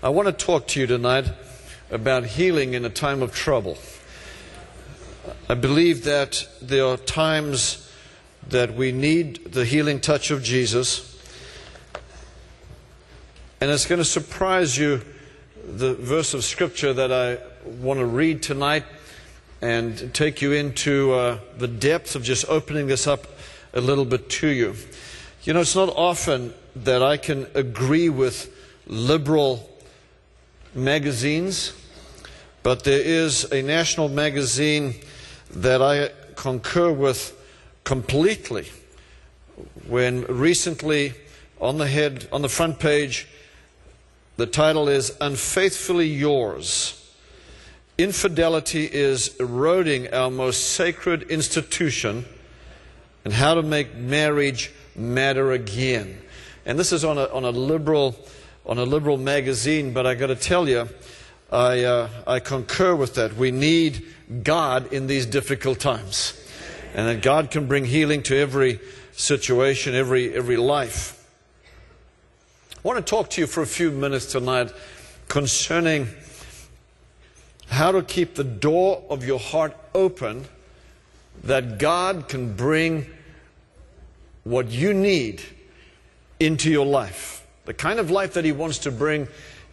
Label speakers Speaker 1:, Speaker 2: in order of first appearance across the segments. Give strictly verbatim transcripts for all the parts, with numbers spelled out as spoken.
Speaker 1: I want to talk to you tonight about healing in a time of trouble. I believe that there are times that we need the healing touch of Jesus. And it's going to surprise you, the verse of Scripture that I want to read tonight and take you into uh, the depth of just opening this up a little bit to you. You know, it's not often that I can agree with liberal magazines, but there is a national magazine that I concur with completely. When recently on the head, on the front page, the title is "Unfaithfully Yours. Infidelity is eroding our most sacred institution, and how to make marriage matter again." And this is on a on a liberal on a liberal magazine, but I got to tell you, I uh, I concur with that. We need God in these difficult times, and that God can bring healing to every situation, every every life. I want to talk to you for a few minutes tonight concerning how to keep the door of your heart open, that God can bring what you need into your life. The kind of life that He wants to bring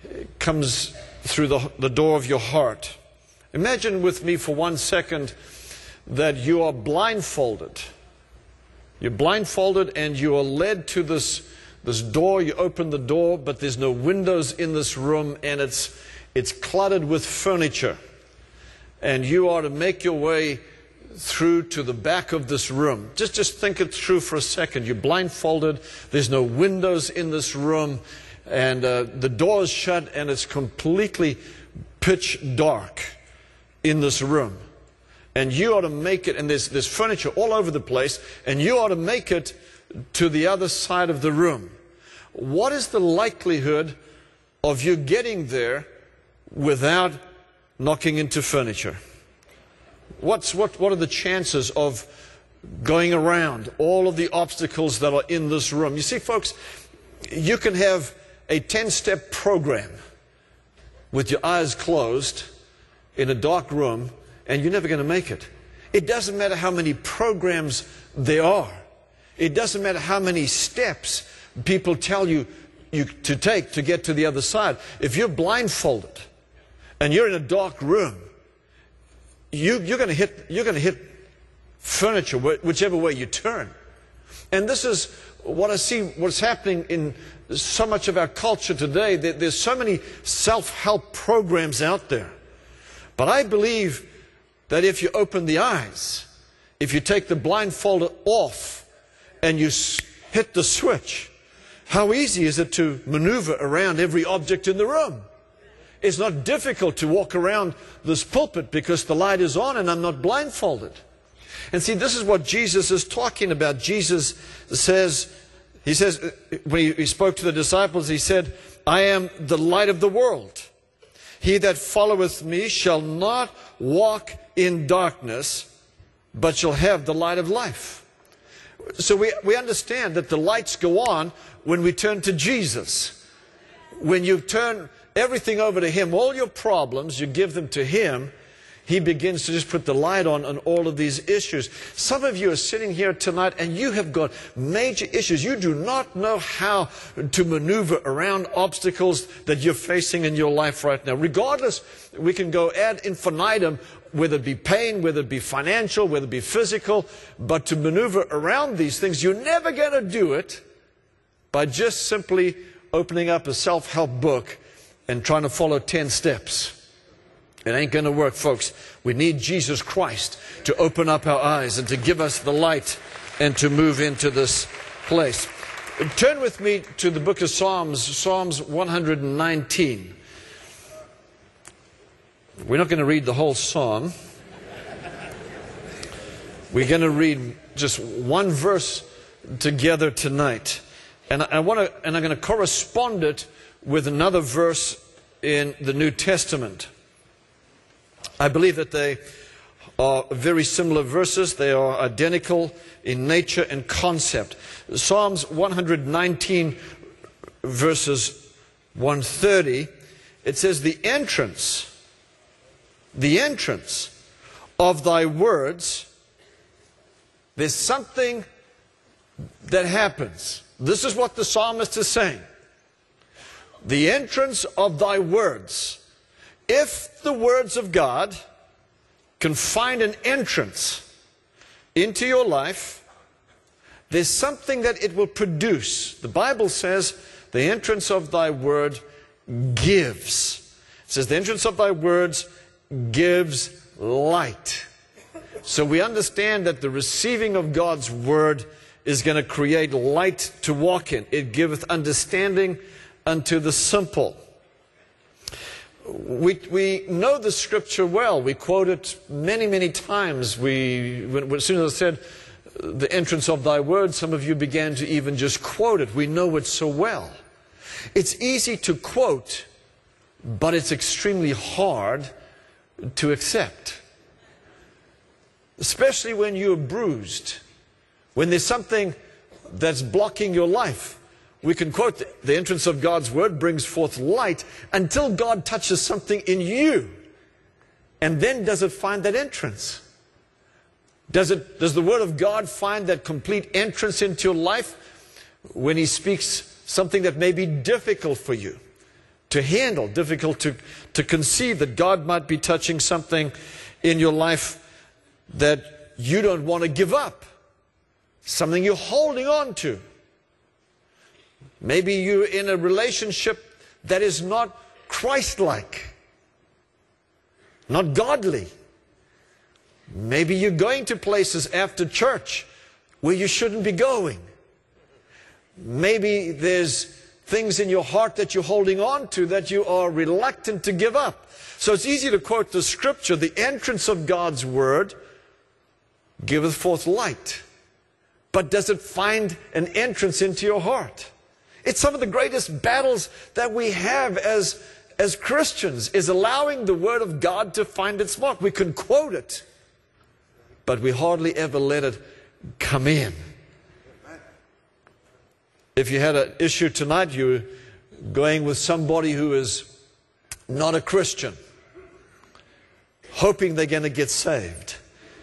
Speaker 1: comes through the, the door of your heart. Imagine with me for one second that you are blindfolded. You're blindfolded and you are led to this, this door. You open the door, but there's no windows in this room, and it's, it's cluttered with furniture. And you are to make your way through to the back of this room. Just, just think it through for a second. You're blindfolded. There's no windows in this room. And uh, the door is shut, and it's completely pitch dark in this room. And you ought to make it, and there's, there's furniture all over the place, and you ought to make it to the other side of the room. What is the likelihood of you getting there without knocking into furniture? What's, what, what are the chances of going around all of the obstacles that are in this room? You see, folks, you can have a ten-step program with your eyes closed in a dark room, and you're never going to make it. It doesn't matter how many programs there are. It doesn't matter how many steps people tell you, you to take to get to the other side. If you're blindfolded and you're in a dark room, You, you're going to hit, you're going to hit furniture whichever way you turn. And this is what I see, what's happening in so much of our culture today. There, there's so many self-help programs out there. But I believe that if you open the eyes, if you take the blindfold off and you hit the switch, how easy is it to maneuver around every object in the room? It's not difficult to walk around this pulpit because the light is on and I'm not blindfolded. And see, this is what Jesus is talking about. Jesus says, He says, when He spoke to the disciples, He said, "I am the light of the world. He that followeth me shall not walk in darkness, but shall have the light of life." So we, we understand that the lights go on when we turn to Jesus. When you turn everything over to Him, all your problems, you give them to Him, He begins to just put the light on on all of these issues. Some of you are sitting here tonight and you have got major issues. You do not know how to maneuver around obstacles that you're facing in your life right now. Regardless, we can go ad infinitum, whether it be pain, whether it be financial, whether it be physical, but to maneuver around these things, you're never going to do it by just simply opening up a self-help book and trying to follow ten steps. It ain't going to work, folks. We need Jesus Christ to open up our eyes and to give us the light and to move into this place. Turn with me to the book of Psalms, Psalms one hundred nineteen. We're not going to read the whole psalm. We're going to read just one verse together tonight. And I want to, and I'm going to correspond it with another verse in the New Testament. I believe that they are very similar verses. They are identical in nature and concept. Psalms one hundred nineteen verses one thirty It says, the entrance, the entrance of thy words, there's something that happens. This is what the psalmist is saying. The entrance of thy words. If the words of God can find an entrance into your life, there's something that it will produce. The Bible says, the entrance of thy word gives. It says, the entrance of thy words gives light. So we understand that the receiving of God's word is going to create light to walk in. It giveth understanding unto the simple. We, we know the scripture well. We quote it many, many times. We, when, as soon as I said, the entrance of thy word, some of you began to even just quote it. We know it so well. It's easy to quote, but it's extremely hard to accept. Especially when you're bruised, when there's something that's blocking your life. We can quote, the entrance of God's word brings forth light until God touches something in you. And then does it find that entrance? Does it, does the word of God find that complete entrance into your life when he speaks something that may be difficult for you to handle, difficult to, to conceive, that God might be touching something in your life that you don't want to give up, something you're holding on to. Maybe you're in a relationship that is not Christ-like, not godly. Maybe you're going to places after church where you shouldn't be going. Maybe there's things in your heart that you're holding on to that you are reluctant to give up. So it's easy to quote the scripture, the entrance of God's word giveth forth light. But does it find an entrance into your heart? It's some of the greatest battles that we have as, as Christians, is allowing the word of God to find its mark. We can quote it, but we hardly ever let it come in. If you had an issue tonight, you're going with somebody who is not a Christian, hoping they're going to get saved.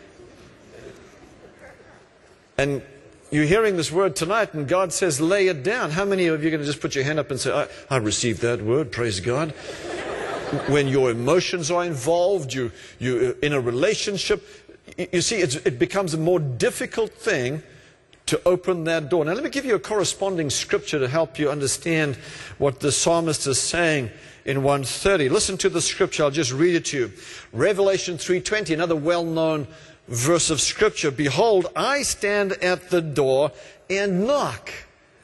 Speaker 1: And you're hearing this word tonight, and God says, lay it down. How many of you are going to just put your hand up and say, I, I received that word, praise God? When your emotions are involved, you, you're in a relationship, you see, it's, it becomes a more difficult thing to open that door. Now let me give you a corresponding scripture to help you understand what the psalmist is saying in one thirty. Listen to the scripture, I'll just read it to you. Revelation three twenty, another well-known verse of scripture. Behold, I stand at the door and knock.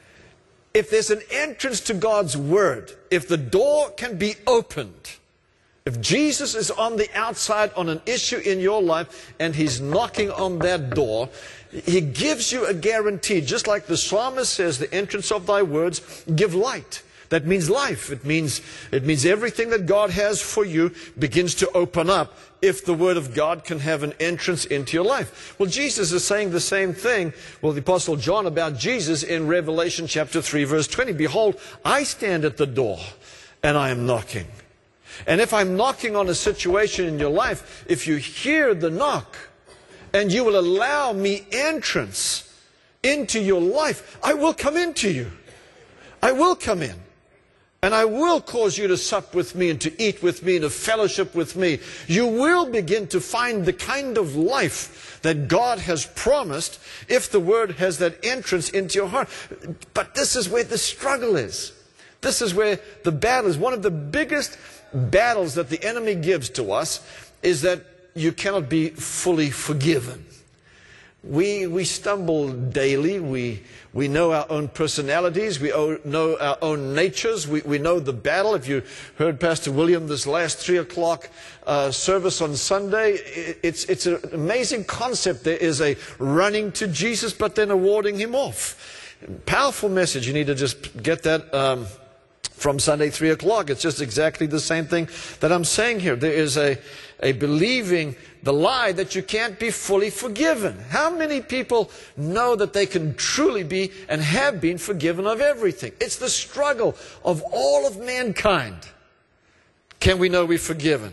Speaker 1: If there's an entrance to God's word, if the door can be opened, if Jesus is on the outside on an issue in your life and he's knocking on that door, he gives you a guarantee. Just like the psalmist says, the entrance of thy words give light. That means life. It means, it means everything that God has for you begins to open up if the word of God can have an entrance into your life. Well, Jesus is saying the same thing, well, the Apostle John, about Jesus in Revelation chapter three, verse twenty. Behold, I stand at the door and I am knocking. And if I'm knocking on a situation in your life, if you hear the knock and you will allow me entrance into your life, I will come into you. I will come in. And I will cause you to sup with me and to eat with me and to fellowship with me. You will begin to find the kind of life that God has promised if the word has that entrance into your heart. But this is where the struggle is. This is where the battle is. One of the biggest battles that the enemy gives to us is that you cannot be fully forgiven. We, we stumble daily. We, we know our own personalities. We know our own natures. We, we know the battle. If you heard Pastor William this last three o'clock uh, service on Sunday, it, it's, it's an amazing concept. There is a running to Jesus, but then a warding him off. Powerful message. You need to just get that um, from Sunday, three o'clock. It's just exactly the same thing that I'm saying here. There is a, a believing the lie that you can't be fully forgiven. How many people know that they can truly be and have been forgiven of everything? It's the struggle of all of mankind Can we know we're forgiven?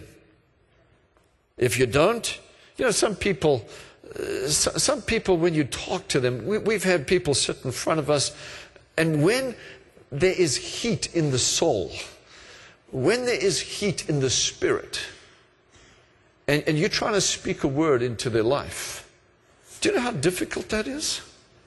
Speaker 1: If you don't, you know, some people, uh, some people, when you talk to them, we, we've had people sit in front of us, and when there is heat in the soul, when there is heat in the spirit, and, and you're trying to speak a word into their life, do you know how difficult that is?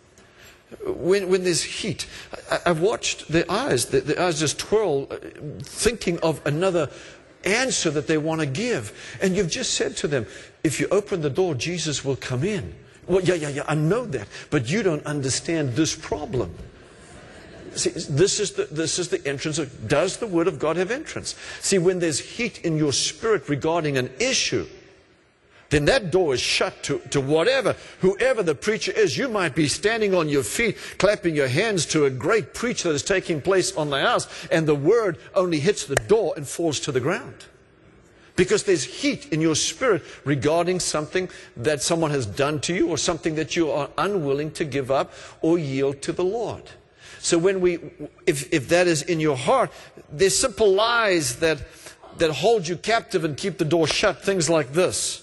Speaker 1: When, when there's heat, I, I've watched their eyes, their, their eyes just twirl, uh, thinking of another answer that they want to give. And you've just said to them, if you open the door, Jesus will come in. Well, yeah, yeah, yeah, I know that, but you don't understand this problem. See, this is the, this is the entrance of, does the Word of God have entrance? See, when there's heat in your spirit regarding an issue, then that door is shut to, to whatever, whoever the preacher is. You might be standing on your feet, clapping your hands to a great preacher that is taking place on the house, and the word only hits the door and falls to the ground. Because there's heat in your spirit regarding something that someone has done to you, or something that you are unwilling to give up or yield to the Lord. So when we, if, if that is in your heart, there's simple lies that, that hold you captive and keep the door shut. Things like this.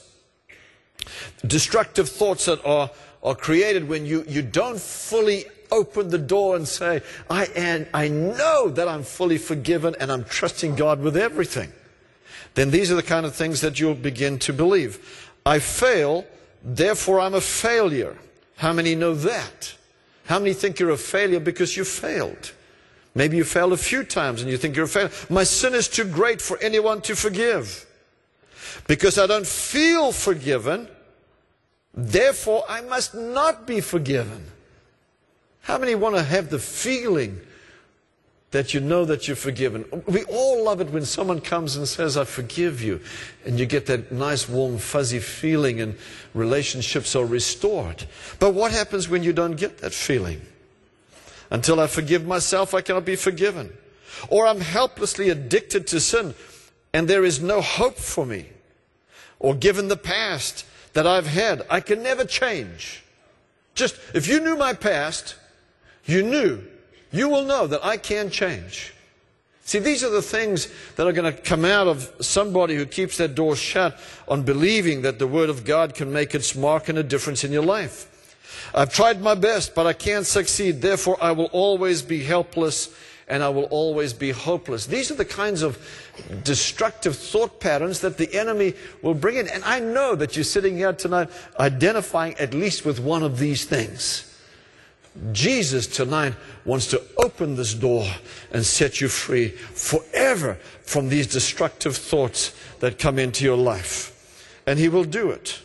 Speaker 1: Destructive thoughts that are, are created when you, you don't fully open the door and say, I am, I know that I'm fully forgiven and I'm trusting God with everything. Then these are the kind of things that you'll begin to believe. I fail, therefore I'm a failure. How many know that? How many think you're a failure because you failed? Maybe you failed a few times and you think you're a failure. My sin is too great for anyone to forgive. Because I don't feel forgiven, therefore I must not be forgiven. How many want to have the feeling that you know that you're forgiven? We all love it when someone comes and says, I forgive you. And you get that nice, warm, fuzzy feeling and relationships are restored. But what happens when you don't get that feeling? Until I forgive myself, I cannot be forgiven. Or I'm helplessly addicted to sin and there is no hope for me. Or given the past that I've had, I can never change. Just, if you knew my past, you knew, you will know that I can change. See, these are the things that are going to come out of somebody who keeps that door shut on believing that the Word of God can make its mark and a difference in your life. I've tried my best, but I can't succeed. Therefore, I will always be helpless and I will always be hopeless. These are the kinds of destructive thought patterns that the enemy will bring in. And I know that you're sitting here tonight identifying at least with one of these things. Jesus tonight wants to open this door and set you free forever from these destructive thoughts that come into your life. And He will do it.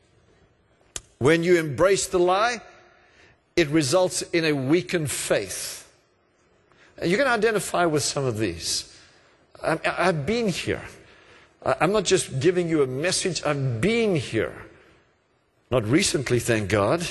Speaker 1: When you embrace the lie, it results in a weakened faith. And you can identify with some of these. I, I've been here. I'm not just giving you a message, I've been here. Not recently, thank God.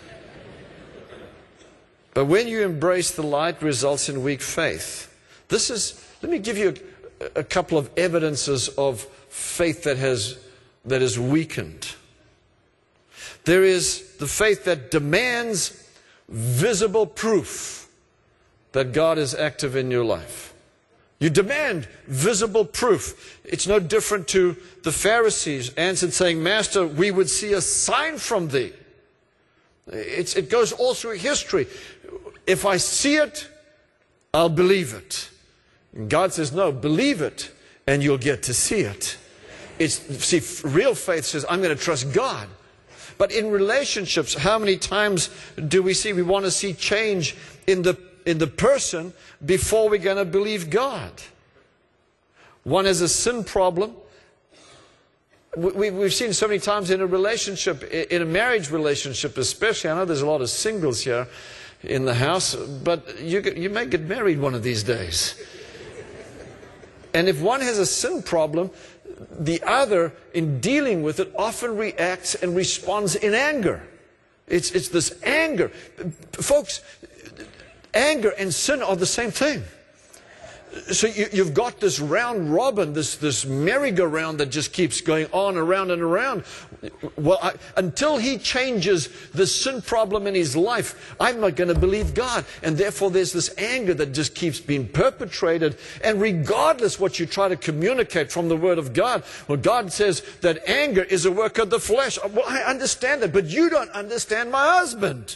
Speaker 1: But when you embrace the light, it results in weak faith. This is, let me give you a, a couple of evidences of faith that has, that is weakened. There is the faith that demands visible proof that God is active in your life. You demand visible proof. It's no different to the Pharisees answered saying, Master, we would see a sign from thee. It's, it goes all through history. If I see it, I'll believe it. And God says, no, believe it and you'll get to see it. It's, see, real faith says, I'm going to trust God. But in relationships, how many times do we see, we want to see change in the in the person before we're going to believe God? One has a sin problem. We, we've seen so many times in a relationship, in a marriage relationship especially. I know there's a lot of singles here in the house, but you, you may get married one of these days. And if one has a sin problem, the other, in dealing with it, often reacts and responds in anger. It's, it's this anger. Folks, anger and sin are the same thing. So you, you've got this round robin, this, this merry-go-round that just keeps going on around and around. Well, I, until he changes the sin problem in his life, I'm not going to believe God. And therefore there's this anger that just keeps being perpetrated. And regardless what you try to communicate from the Word of God, well, God says that anger is a work of the flesh. Well, I understand that, but you don't understand my husband.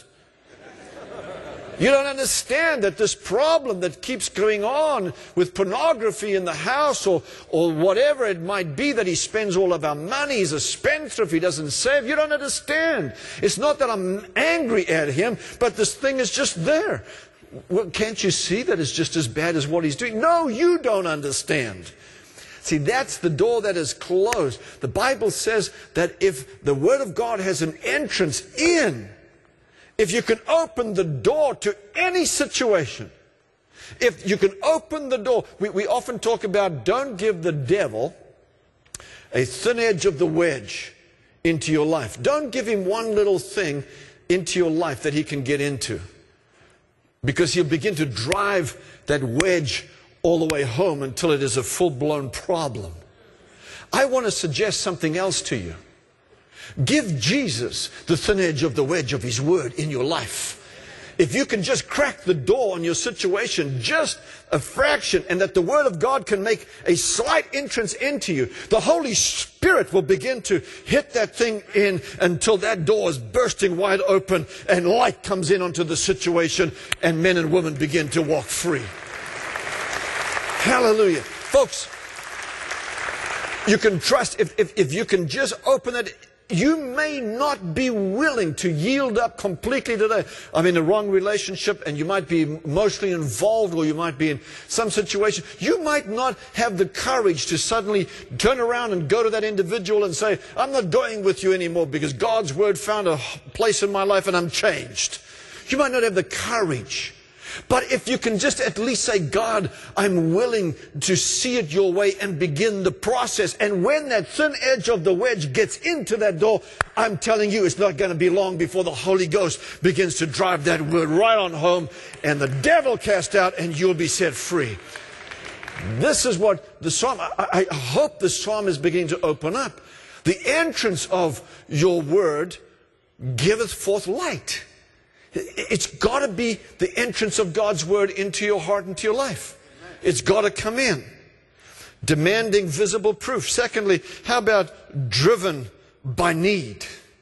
Speaker 1: You don't understand that this problem that keeps going on with pornography in the house, or, or whatever it might be, that he spends all of our money, he's a spendthrift, he doesn't save. You don't understand. It's not that I'm angry at him, but this thing is just there. Well, can't you see that it's just as bad as what he's doing? No, you don't understand. See, that's the door that is closed. The Bible says that if the Word of God has an entrance in, if you can open the door to any situation, if you can open the door, we, we often talk about don't give the devil a thin edge of the wedge into your life. Don't give him one little thing into your life that he can get into, because he'll begin to drive that wedge all the way home until it is a full-blown problem. I want to suggest something else to you. Give Jesus the thin edge of the wedge of His Word in your life. If you can just crack the door on your situation just a fraction, and that the Word of God can make a slight entrance into you, the Holy Spirit will begin to hit that thing in until that door is bursting wide open and light comes in onto the situation, and men and women begin to walk free. Hallelujah. Folks, you can trust, if, if, if you can just open it. You may not be willing to yield up completely today. I'm in a wrong relationship, and you might be emotionally involved, or you might be in some situation. You might not have the courage to suddenly turn around and go to that individual and say, I'm not going with you anymore because God's Word found a place in my life and I'm changed. You might not have the courage. But if you can just at least say, God, I'm willing to see it your way, and begin the process. And when that thin edge of the wedge gets into that door, I'm telling you, it's not going to be long before the Holy Ghost begins to drive that word right on home, and the devil cast out, and you'll be set free. This is what the psalm, I, I hope the psalm is beginning to open up. The entrance of your word giveth forth light. It's got to be the entrance of God's Word into your heart, into your life. It's got to come in. Demanding visible proof. Secondly, how about driven by need?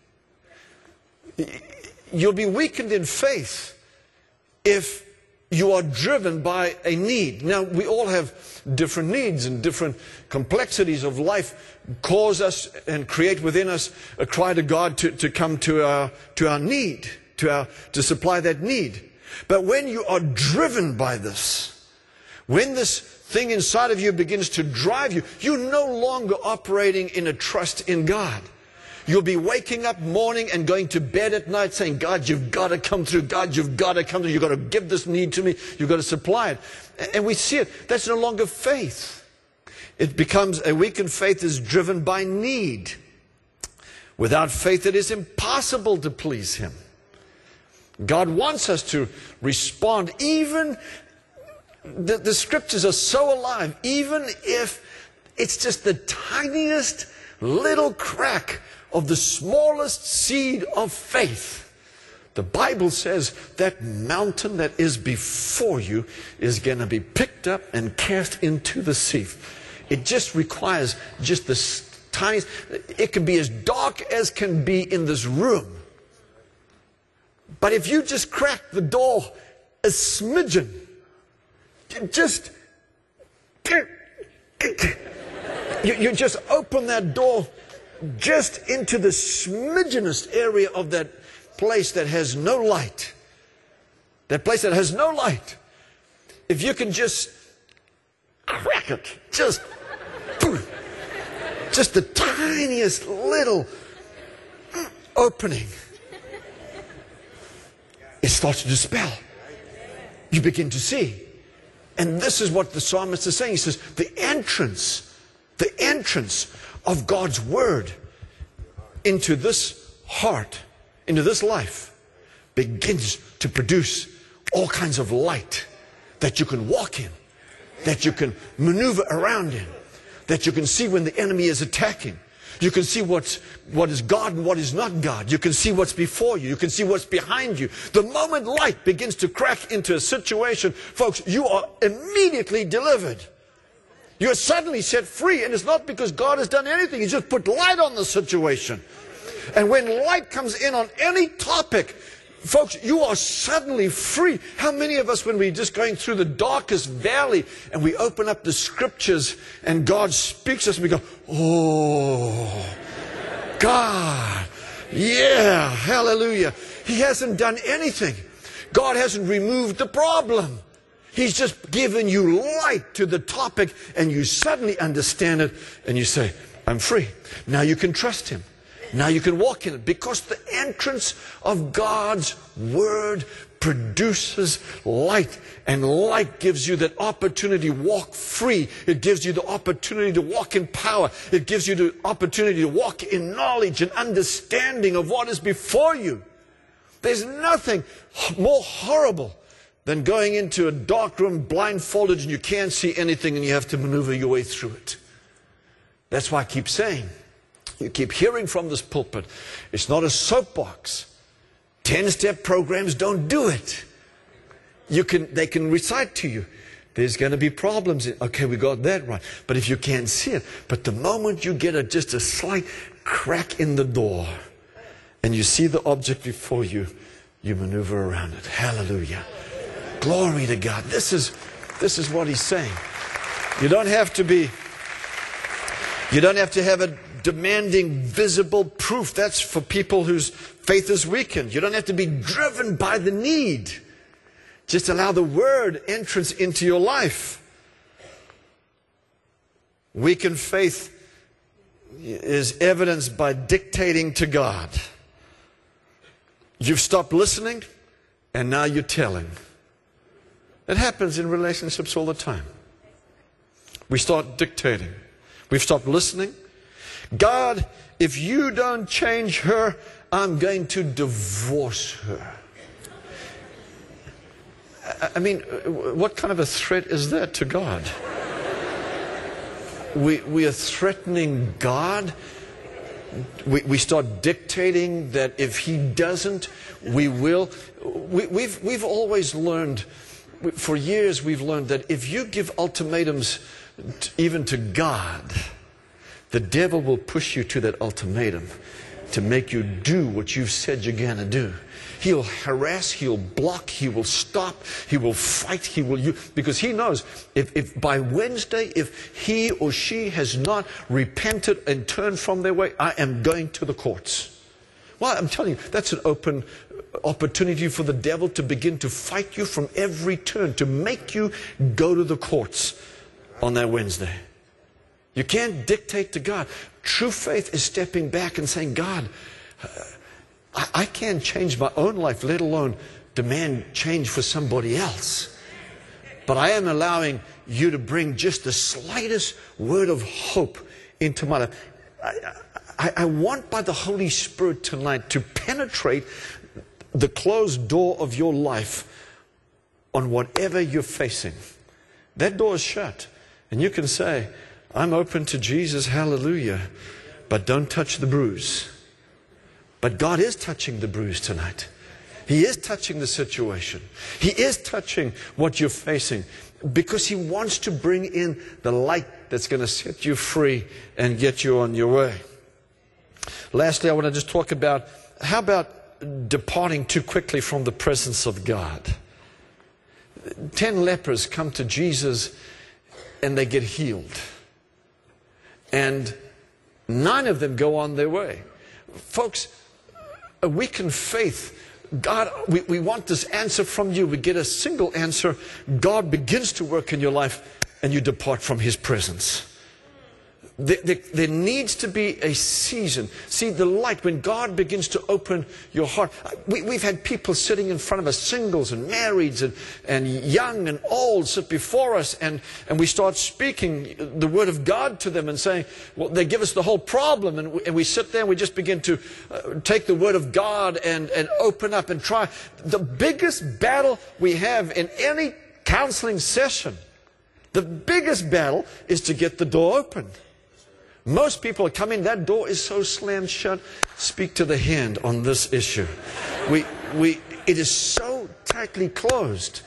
Speaker 1: You'll be weakened in faith if you are driven by a need. Now, we all have different needs, and different complexities of life cause us and create within us a cry to God to, to come to our, to our need. To, our, to supply that need. But when you are driven by this, when this thing inside of you begins to drive you, you're no longer operating in a trust in God. You'll be waking up morning and going to bed at night saying, God, you've got to come through. God, you've got to come through. You've got to give this need to me. You've got to supply it. And we see it. That's no longer faith. It becomes, a weakened faith is driven by need. Without faith, it is impossible to please Him. God wants us to respond. Even the, the scriptures are so alive, even if it's just the tiniest little crack of the smallest seed of faith. The Bible says that mountain that is before you is going to be picked up and cast into the sea. It just requires just the tiniest. It can be as dark as can be in this room. But if you just crack the door a smidgen, just, you, you just open that door just into the smidgenest area of that place that has no light. That place that has no light. If you can just crack it, just, just the tiniest little opening, it starts to dispel. You begin to see. And this is what the psalmist is saying. He says, the entrance, the entrance of God's Word into this heart, into this life, begins to produce all kinds of light that you can walk in. that you can maneuver around in, that you can see when the enemy is attacking. You can see what's, what is God and what is not God. You can see what's before you. You can see what's behind you. The moment light begins to crack into a situation, folks, you are immediately delivered. You're suddenly set free, and it's not because God has done anything. He's just put light on the situation. And when light comes in on any topic, folks, you are suddenly free. How many of us, when we're just going through the darkest valley and we open up the scriptures and God speaks to us and we go, oh, God, yeah, hallelujah. He hasn't done anything. God hasn't removed the problem. He's just given you light to the topic, and you suddenly understand it and you say, I'm free. Now you can trust Him. Now you can walk in it, because the entrance of God's Word produces light, and light gives you that opportunity to walk free. It gives you the opportunity to walk in power. It gives you the opportunity to walk in knowledge and understanding of what is before you. There's nothing more horrible than going into a dark room blindfolded and you can't see anything and you have to maneuver your way through it. That's why I keep saying, you keep hearing from this pulpit, it's not a soapbox. Ten-step programs don't do it. You can, they can recite to you, there's going to be problems. Okay, we got that right. But if you can't see it, but the moment you get a, just a slight crack in the door and you see the object before you, you maneuver around it. Hallelujah. Glory to God. This is, this is what He's saying. You don't have to be, you don't have to have a demanding visible proof. That's for people whose faith is weakened. You don't have to be driven by the need. Just allow the Word entrance into your life. Weakened faith is evidenced by dictating to God. You've stopped listening, and now you're telling. It happens in relationships all the time. We start dictating. We've stopped listening. God, if you don't change her, I'm going to divorce her. I mean, what kind of a threat is that to God? We, we are threatening God. We, we start dictating that if He doesn't, we will. We, we've, we've always learned, for years we've learned that if you give ultimatums even to God, the devil will push you to that ultimatum to make you do what you've said you're going to do. He'll harass, he'll block, he will stop, he will fight, he will use, because he knows if, if by Wednesday, if he or she has not repented and turned from their way, I am going to the courts. Well, I'm telling you, that's an open opportunity for the devil to begin to fight you from every turn, to make you go to the courts on that Wednesday. You can't dictate to God. True faith is stepping back and saying, God, uh, I, I can't change my own life, let alone demand change for somebody else. But I am allowing you to bring just the slightest word of hope into my life. I, I, I want by the Holy Spirit tonight to penetrate the closed door of your life on whatever you're facing. That door is shut. And you can say, I'm open to Jesus, hallelujah, but don't touch the bruise. But God is touching the bruise tonight. He is touching the situation. He is touching what you're facing, because He wants to bring in the light that's going to set you free and get you on your way. Lastly, I want to just talk about, how about departing too quickly from the presence of God? Ten lepers come to Jesus and they get healed. And nine of them go on their way. Folks, a weakened faith, God, we, we want this answer from you. We get a single answer. God begins to work in your life and you depart from His presence. There, there, there needs to be a season. See, the light, when God begins to open your heart. We, we've had people sitting in front of us, singles and marrieds and, and young and old, sit before us, and, and we start speaking the Word of God to them and saying, well, they give us the whole problem, and we, and we sit there and we just begin to uh, take the Word of God and, and open up and try. The biggest battle we have in any counseling session, The biggest battle is to get the door open. Most people come in, that door is so slammed shut. Speak to the hand on this issue. We, we, it is so tightly closed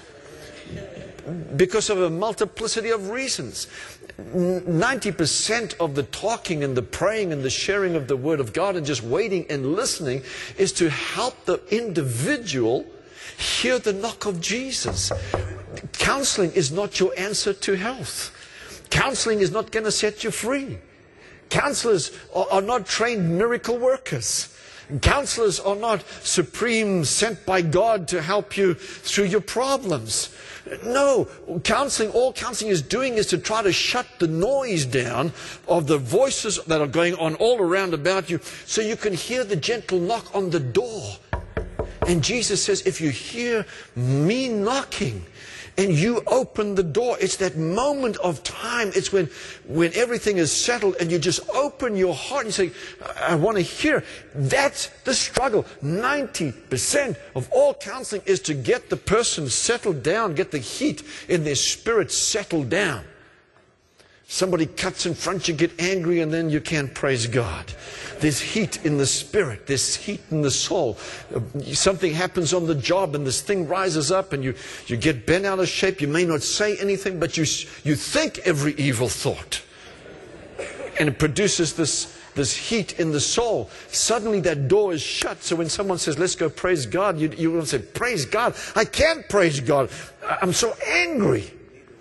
Speaker 1: because of a multiplicity of reasons. ninety percent of the talking and the praying and the sharing of the Word of God and just waiting and listening is to help the individual hear the knock of Jesus. Counseling is not your answer to health. Counseling is not going to set you free. Counselors are, are not trained miracle workers. Counselors are not supreme sent by God to help you through your problems. No, counseling, all counseling is doing is to try to shut the noise down of the voices that are going on all around about you so you can hear the gentle knock on the door. And Jesus says, if you hear me knocking and you open the door, it's that moment of time. It's when, when everything is settled and you just open your heart and say, I want to hear. That's the struggle. ninety percent of all counseling is to get the person settled down, get the heat in their spirit settled down. Somebody cuts in front, you get angry, and then you can't praise God. There's heat in the spirit. There's heat in the soul. Something happens on the job, and this thing rises up, and you, you get bent out of shape. You may not say anything, but you, you think every evil thought. And it produces this, this heat in the soul. Suddenly that door is shut. So when someone says, let's go praise God, you, you will say, praise God. I can't praise God. I'm so angry.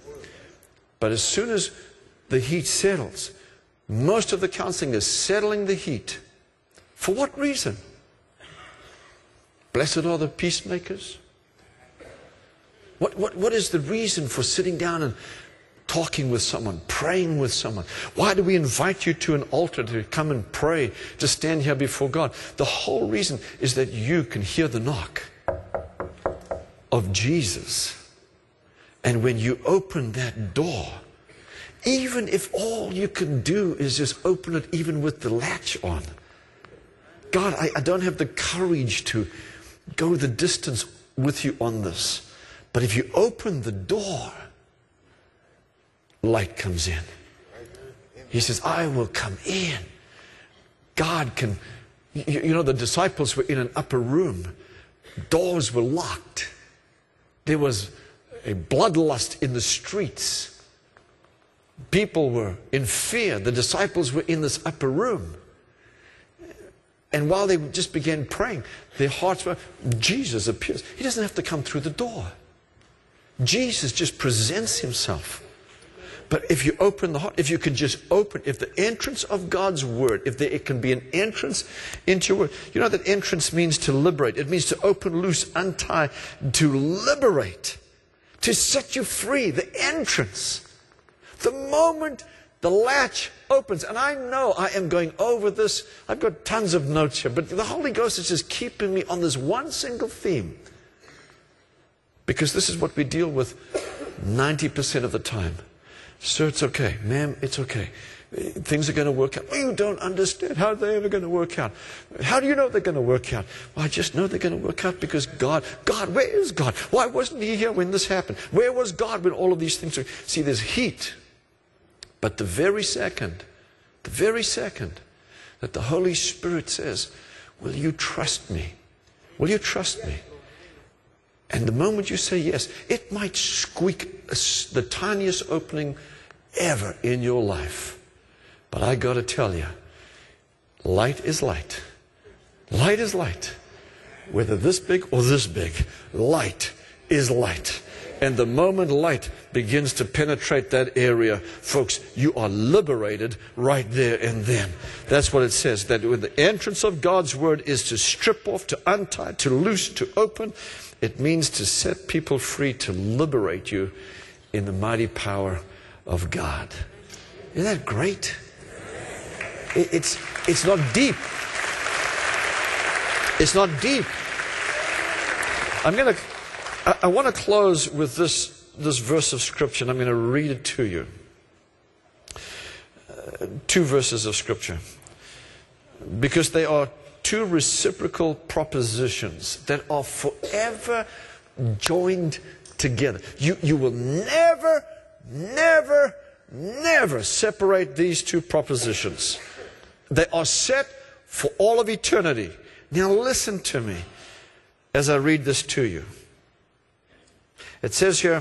Speaker 1: But as soon as the heat settles, most of the counseling is settling the heat. For what reason? Blessed are the peacemakers. What, what, what is the reason for sitting down and talking with someone, praying with someone? Why do we invite you to an altar to come and pray, to stand here before God? The whole reason is that you can hear the knock of Jesus. And when you open that door, even if all you can do is just open it even with the latch on. God, I, I don't have the courage to go the distance with you on this. But if you open the door, light comes in. He says, I will come in. God can, you, you know, the disciples were in an upper room. Doors were locked. There was a bloodlust in the streets. People were in fear. The disciples were in this upper room. And while they just began praying, their hearts were, Jesus appears. He doesn't have to come through the door. Jesus just presents himself. But if you open the heart, if you can just open, if the entrance of God's Word, if there it can be an entrance into your Word. You know that entrance means to liberate. It means to open, loose, untie, to liberate, to set you free. The entrance. The moment the latch opens, and I know I am going over this, I've got tons of notes here, but the Holy Ghost is just keeping me on this one single theme. Because this is what we deal with ninety percent of the time. Sir, it's okay. Ma'am, it's okay. Things are going to work out. Well, you don't understand. How are they ever going to work out? How do you know they're going to work out? Well, I just know they're going to work out because God, God, where is God? Why wasn't he here when this happened? Where was God when all of these things were? See, there's heat. But the very second, the very second that the Holy Spirit says, will you trust me? Will you trust me? And the moment you say yes, it might squeak the tiniest opening ever in your life. But I got to tell you, light is light. Light is light. Whether this big or this big, light is light. And the moment light begins to penetrate that area, folks, you are liberated right there and then. That's what it says, that when the entrance of God's Word is to strip off, to untie, to loose, to open, it means to set people free, to liberate you in the mighty power of God. Isn't that great? It, it's, it's not deep. It's not deep. I'm going to... I, I want to close with this, this verse of Scripture, and I'm going to read it to you. Uh, two verses of Scripture. Because they are two reciprocal propositions that are forever joined together. You, you will never never, never separate these two propositions. They are set for all of eternity. Now listen to me as I read this to you. It says here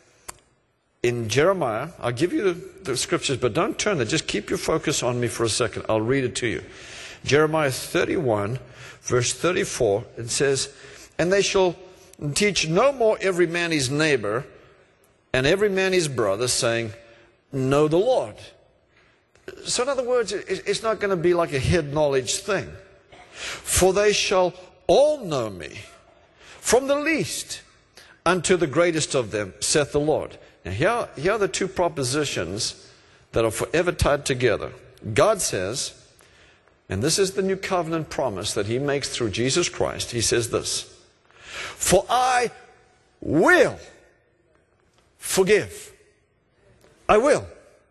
Speaker 1: in Jeremiah, I'll give you the, the scriptures, but don't turn there. Just keep your focus on me for a second. I'll read it to you. Jeremiah thirty-one, verse thirty-four, it says, "And they shall teach no more every man his neighbor, and every man his brother, saying, know the Lord." So in other words, it's not going to be like a head knowledge thing. "For they shall all know me, from the least unto the greatest of them, saith the Lord." Now here, here are the two propositions that are forever tied together. God says, and this is the new covenant promise that He makes through Jesus Christ. He says this, "For I will forgive." I will.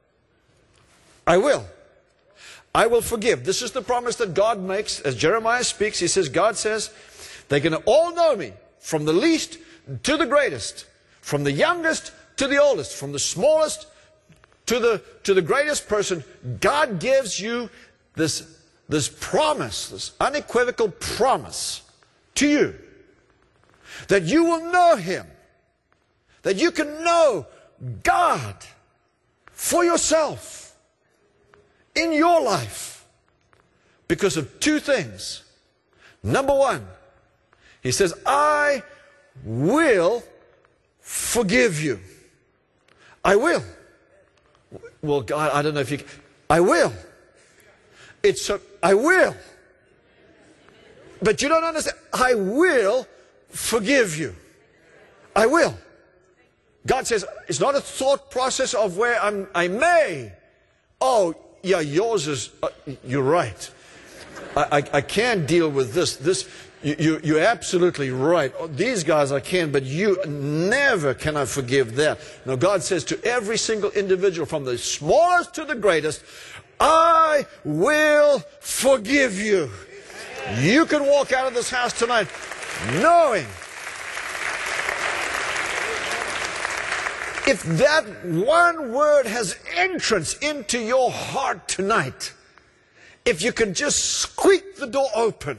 Speaker 1: I will. I will forgive. This is the promise that God makes as Jeremiah speaks. He says, God says, they're going to all know me, from the least to the greatest, from the youngest to the oldest, from the smallest to the, to the greatest person. God gives you this, this promise, this unequivocal promise to you, that you will know Him, that you can know God for yourself in your life because of two things. Number one, He says, I will forgive you. I will. Well, God, I don't know if you can. I will. It's a, I will. But you don't understand. I will forgive you. I will. God says, it's not a thought process of where I'm, I may. Oh, yeah, yours is, uh, you're right. I, I, I can't deal with this. This, you, you, you're absolutely right. Oh, these guys I can, but you never can I forgive that. No, God says to every single individual, from the smallest to the greatest, I will forgive you. You can walk out of this house tonight knowing, if that one word has entrance into your heart tonight, if you can just squeak the door open,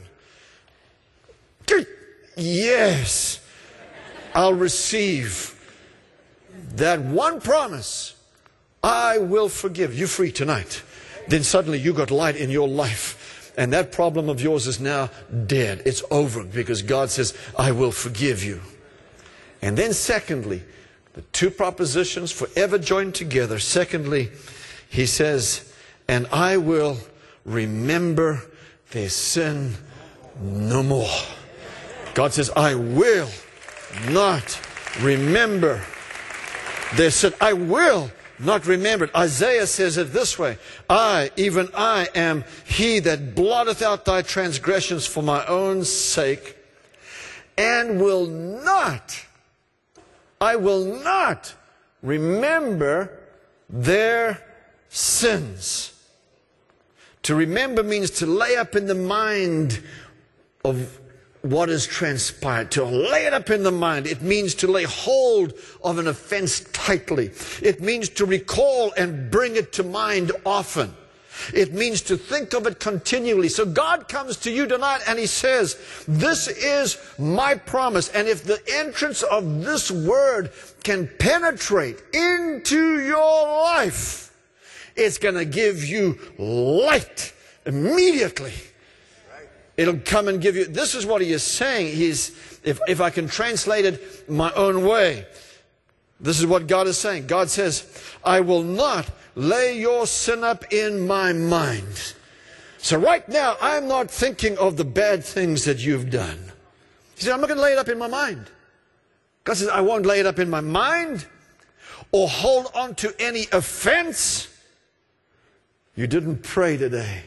Speaker 1: yes, I'll receive that one promise, I will forgive. You're free tonight. Then suddenly you got light in your life, and that problem of yours is now dead. It's over, because God says, I will forgive you. And then secondly, the two propositions forever joined together. Secondly, He says, and I will remember their sin no more. God says, I will not remember their sin. I will not remember it. Isaiah says it this way, I, even I, am He that blotteth out thy transgressions for my own sake, and will not, I will not remember their sins. To remember means to lay up in the mind of what has transpired. To lay it up in the mind. It means to lay hold of an offense tightly. It means to recall and bring it to mind often. It means to think of it continually. So God comes to you tonight and He says, this is my promise. And if the entrance of this word can penetrate into your life, it's going to give you light immediately. It'll come and give you, this is what He is saying. He's, if, if I can translate it my own way, this is what God is saying. God says, I will not lay your sin up in my mind. So right now, I'm not thinking of the bad things that you've done. He said, I'm not going to lay it up in my mind. God says, I won't lay it up in my mind or hold on to any offense. You didn't pray today.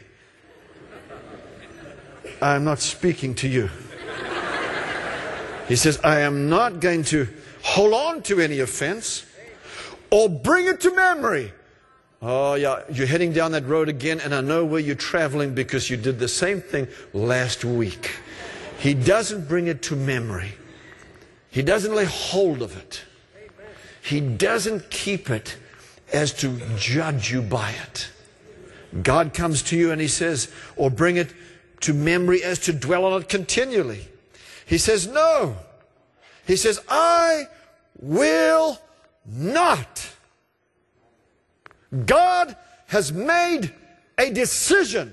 Speaker 1: I'm not speaking to you. He says, I am not going to hold on to any offense or bring it to memory. Oh yeah, you're heading down that road again, and I know where you're traveling because you did the same thing last week. He doesn't bring it to memory. He doesn't lay hold of it. He doesn't keep it as to judge you by it. God comes to you and He says, or bring it to memory as to dwell on it continually. He says, no. He says, I will not. God has made a decision.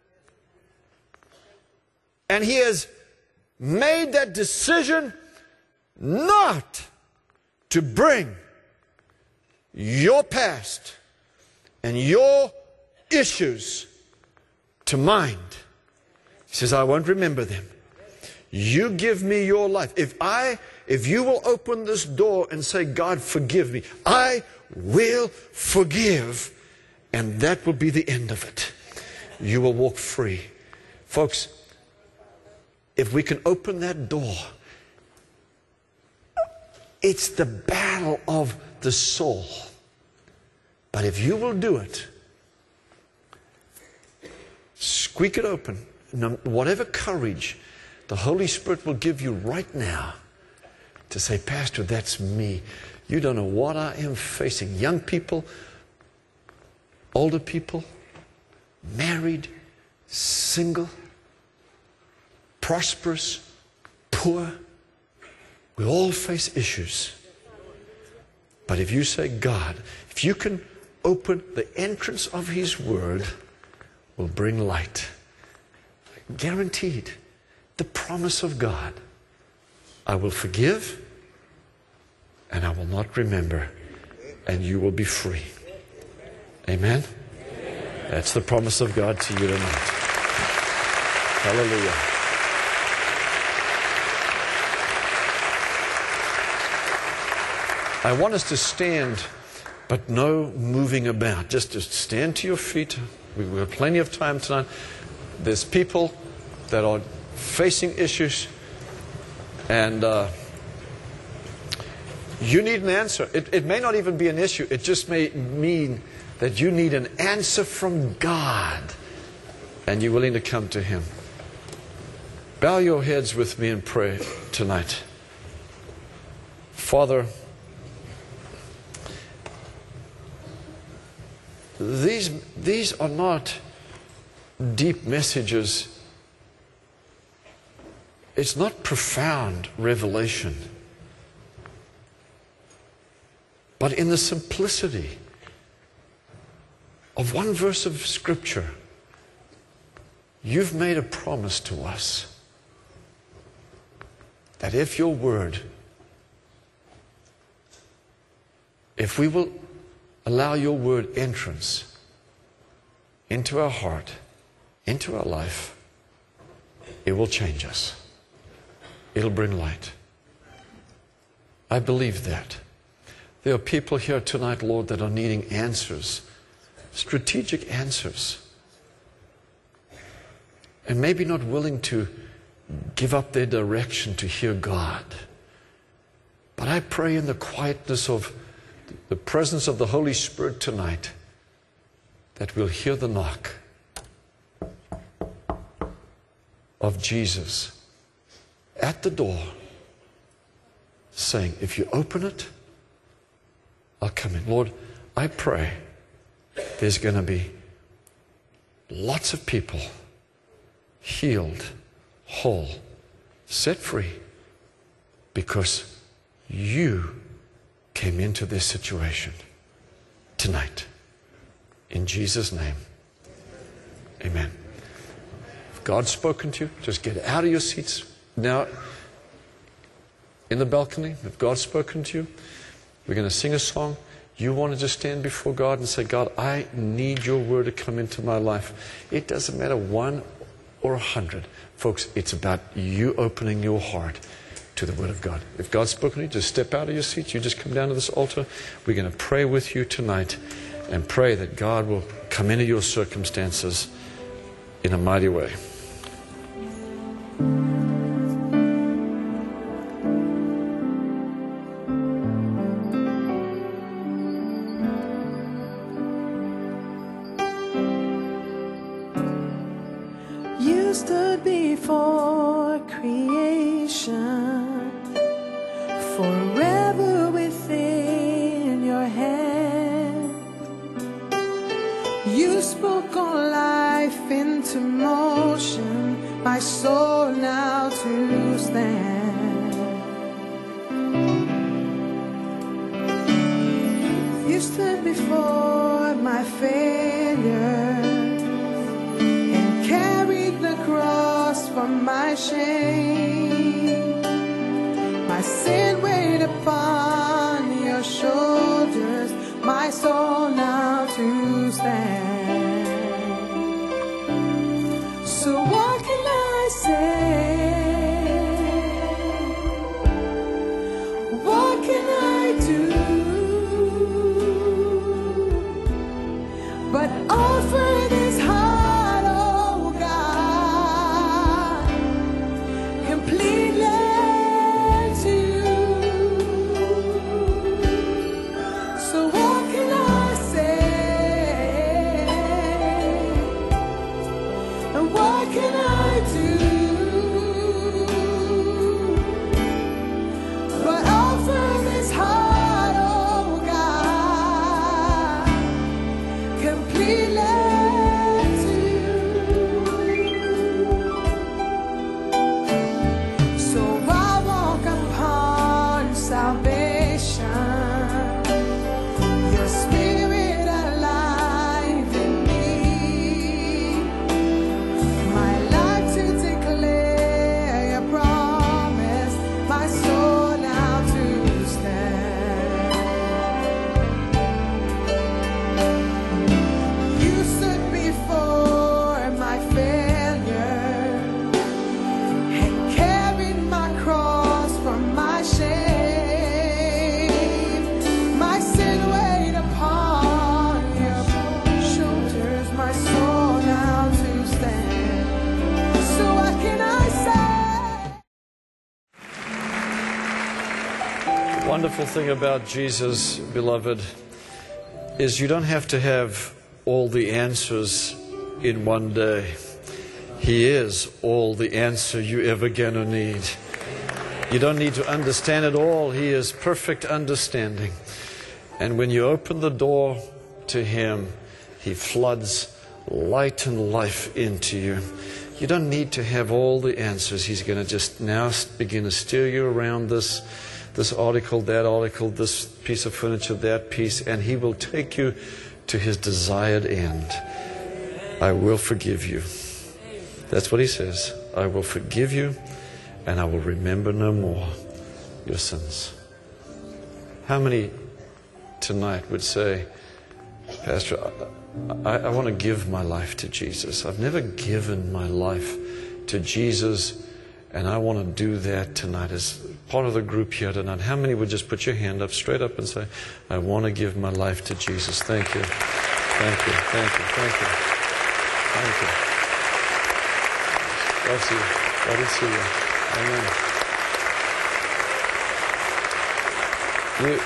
Speaker 1: And He has made that decision not to bring your past and your issues to mind. He says, I won't remember them. You give me your life. If I, if you will open this door and say, God, forgive me, I will forgive. And that will be the end of it. You will walk free. Folks, if we can open that door, it's the battle of the soul. But if you will do it, squeak it open. Whatever courage the Holy Spirit will give you right now to say, Pastor, that's me. You don't know what I am facing. Young people, older people, married, single, prosperous, poor. We all face issues. But if you say, God, if you can open the entrance of His Word, will bring light. Guaranteed. The promise of God. I will forgive and I will not remember, and you will be free. Amen? That's the promise of God to you tonight. Hallelujah. I want us to stand, but no moving about. Just to stand to your feet. We've got plenty of time tonight. There's people that are facing issues, and uh, you need an answer. It, it may not even be an issue. It just may mean that you need an answer from God, and you're willing to come to Him. Bow your heads with me and pray tonight. Father, these, these are not deep messages. It's not profound revelation. But in the simplicity of one verse of Scripture, you've made a promise to us that if your word, if we will allow your word entrance into our heart, into our life, it will change us. It'll bring light. I believe that. There are people here tonight, Lord, that are needing answers, strategic answers, and maybe not willing to give up their direction to hear God. But I pray in the quietness of the presence of the Holy Spirit tonight that we'll hear the knock of Jesus at the door saying, if you open it, I'll come in. Lord, I pray there's going to be lots of people healed, whole, set free, because you came into this situation tonight. In Jesus' name, amen. If God's spoken to you, just get out of your seats now in the balcony. If God's spoken to you, we're going to sing a song. You want to just stand before God and say, God, I need your word to come into my life. It doesn't matter one or a hundred. Folks, it's about you opening your heart to the word of God. If God's spoken to you, just step out of your seat. You just come down to this altar. We're going to pray with you tonight and pray that God will come into your circumstances in a mighty way.
Speaker 2: You stood before creation, forever within. spoke all life into motion, my soul now to stand. You stood before my failure and carried the cross for my shame. My sin weighed upon your shoulders, my soul now to stand. So what can I say? What can I do but offer this heart, oh God, completely to you? So what can I say? And what can I do but offer this heart, oh God, completely to you? So I walk upon salvation, your spirit alive in me, my life to declare your promise, my soul now to stand. You stood before my failure and carried my cross from my shame. My sin weighed upon your shoulders, my soul now to stand. So what can I say?
Speaker 1: Wonderful thing about Jesus, beloved, is you don't have to have all the answers in one day. He is all the answer you ever gonna need. You don't need to understand it all. He is perfect understanding. And when you open the door to Him, He floods light and life into you. You don't need to have all the answers. He's going to just now begin to steer you around this, this article, that article, this piece of furniture, that piece, and He will take you to His desired end. I will forgive you. That's what He says. I will forgive you, and I will remember no more your sins. How many tonight would say, Pastor, I, I want to give my life to Jesus. I've never given my life to Jesus, and I want to do that tonight as part of the group here tonight. How many would just put your hand up, straight up, and say, I want to give my life to Jesus? Thank you. Thank you. Thank you. Thank you. Thank you. Bless you. Glad to see you. Amen.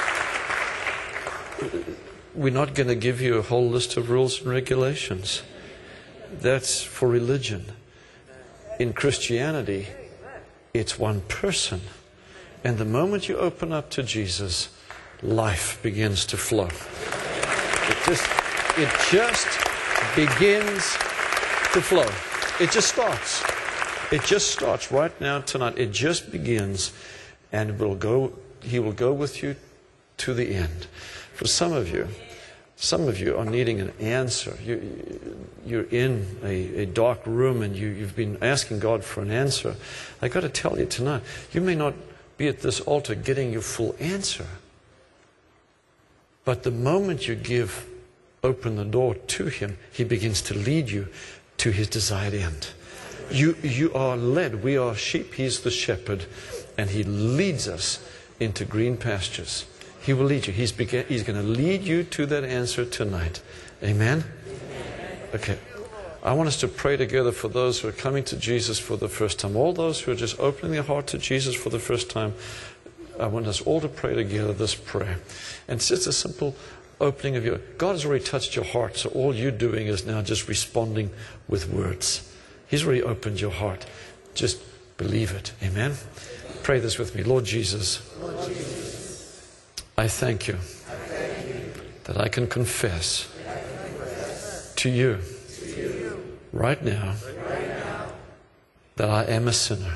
Speaker 1: You, we're not going to give you a whole list of rules and regulations. That's for religion. In Christianity, it's one person. And the moment you open up to Jesus, life begins to flow. It just, it just begins to flow. It just starts. It just starts right now tonight. It just begins, and it will go. He will go with you to the end. For some of you, some of you are needing an answer. You, you're in a, a dark room and you, you've been asking God for an answer. I got to tell you tonight, you may not be at this altar getting your full answer. But the moment you give, open the door to Him, He begins to lead you to His desired end. You, you are led. We are sheep. He's the shepherd. And He leads us into green pastures. He will lead you. He's, began, he's going to lead you to that answer tonight. Amen? Okay. I want us to pray together for those who are coming to Jesus for the first time. All those who are just opening their heart to Jesus for the first time. I want us all to pray together this prayer. And it's just a simple opening of your... God has already touched your heart, so all you're doing is now just responding with words. He's already opened your heart. Just believe it. Amen? Pray this with me. Lord Jesus,
Speaker 3: Lord Jesus,
Speaker 1: I thank you
Speaker 3: I thank you
Speaker 1: that I can confess
Speaker 3: that I can confess
Speaker 1: to you right now that I am a sinner.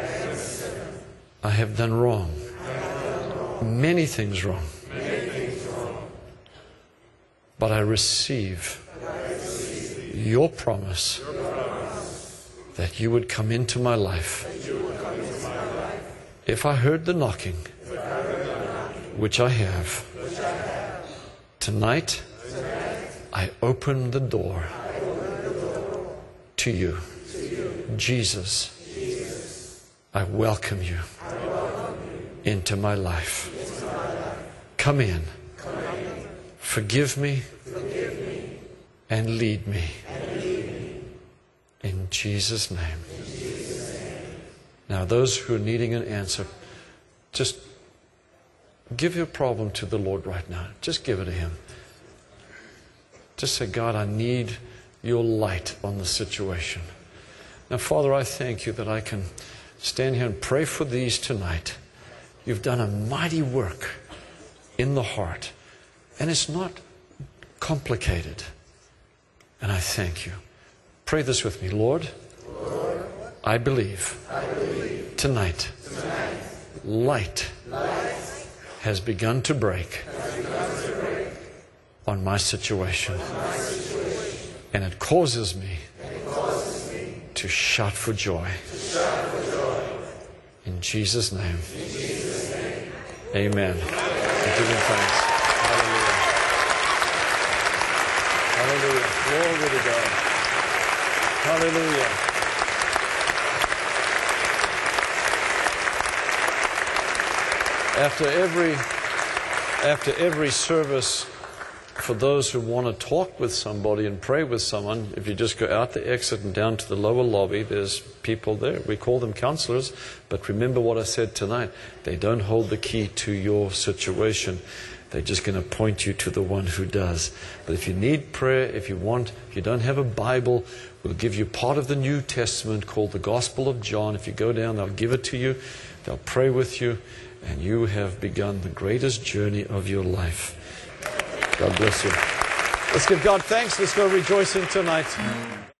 Speaker 1: I have done wrong. Many things wrong. But I receive your promise that you would come into my life. If I heard the knocking, which I have, tonight I open the door to you. Jesus, I welcome you into my life. Come in. Forgive me and lead me. In Jesus' name. Now, those who are needing an answer, just give your problem to the Lord right now. Just give it to Him. Just say, God, I need your light on the situation. Now, Father, I thank you that I can stand here and pray for these tonight. You've done a mighty work in the heart. And it's not complicated. And I thank you. Pray this with me. Lord, Lord I, believe I believe tonight, tonight light, light has begun to break, begun to break on my situation. On my situation. And it causes me, it causes me to shout for joy. To shout for joy. In Jesus' name. In Jesus' name. Amen. And give Him thanks. Hallelujah. Glory to God. Hallelujah. After every, after every service, for those who want to talk with somebody and pray with someone, if you just go out the exit and down to the lower lobby, there's people there. We call them counselors, but remember what I said tonight. They don't hold the key to your situation. They're just going to point you to the one who does. But if you need prayer, if you want, if you don't have a Bible, we'll give you part of the New Testament called the Gospel of John. If you go down, they'll give it to you. They'll pray with you. And you have begun the greatest journey of your life. God bless you. Let's give God thanks. Let's go rejoicing tonight.